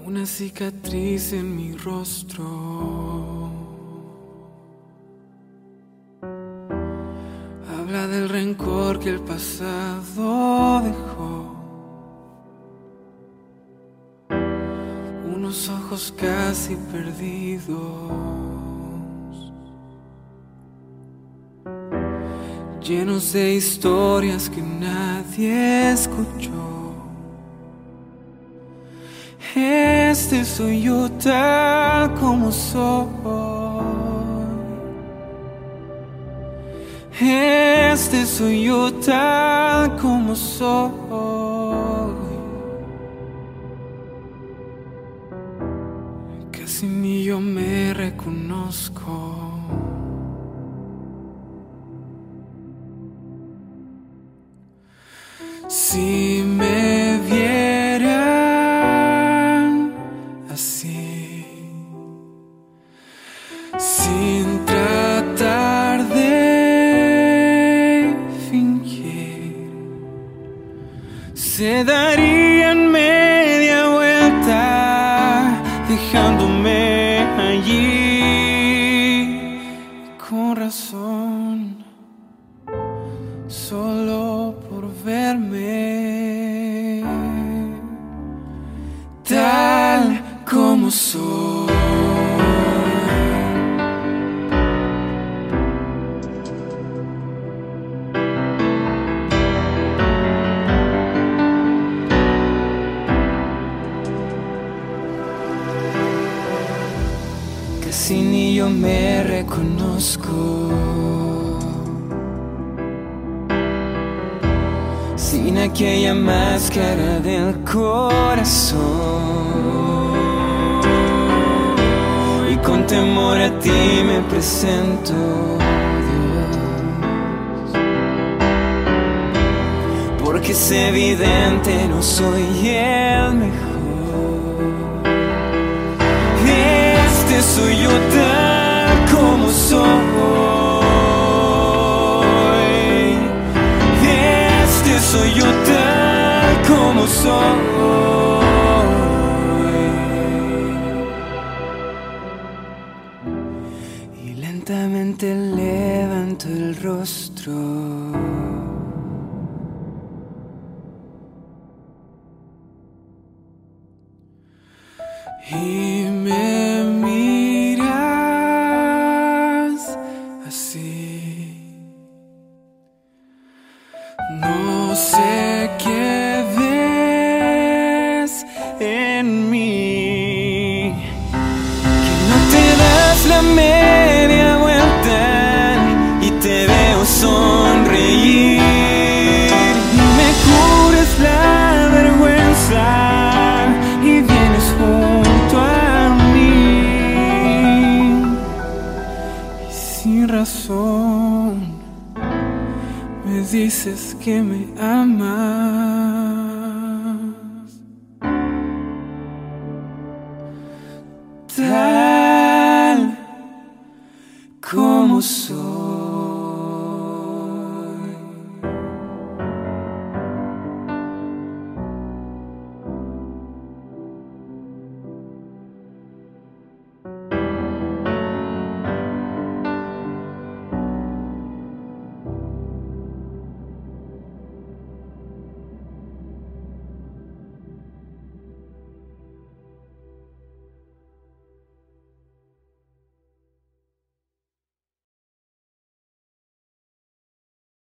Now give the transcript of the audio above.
una cicatriz en mi rostro. Habla del rencor que el pasado dejó. Unos ojos casi perdidos, llenos de historias que nadie escuchó. Este soy yo tal como soy. Este soy yo tal como soy. Casi ni yo me reconozco. Si me vieran así, sin tratar de fingir, se darían media vuelta dejándome allí. Con razón, solo por verme tal como soy. Casi ni yo me reconozco, sin aquella máscara del corazón. Y con temor a ti me presento, Dios, porque es evidente no soy el mejor. Este soy yo tal como soy. Soy yo tal como soy. Y lentamente levanto el rostro. Y me miras así. No sé qué ves en mí, que no te das la media vuelta y te veo sonreír. Y me cubres la vergüenza y vienes junto a mí. Y sin razón me dices que me amas tal como soy.